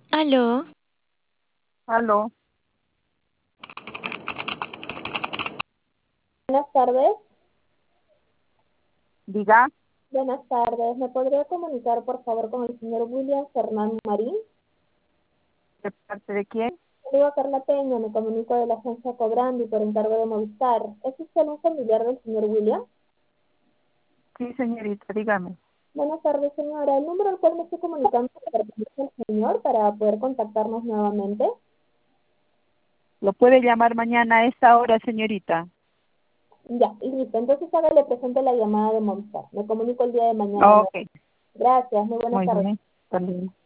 Aló, Aló, Buenas tardes, diga, buenas tardes. ¿Me podría comunicar, por favor, con el señor William Fernando Marín? ¿de parte de quién? Digo Carla Peña, me comunico de la agencia Cobrandi por encargo de Movistar. ¿Es usted un familiar del señor William? Sí, señorita, dígame. Buenas tardes, señora. El número al cual me estoy comunicando pertenece al señor para poder contactarnos nuevamente. ¿Lo puede llamar mañana a esta hora, señorita? Ya, listo. Entonces ahora le presento la llamada de Movistar. Me comunico el día de mañana. Ok, Gracias, muy buenas muy tardes. bien. Hasta luego.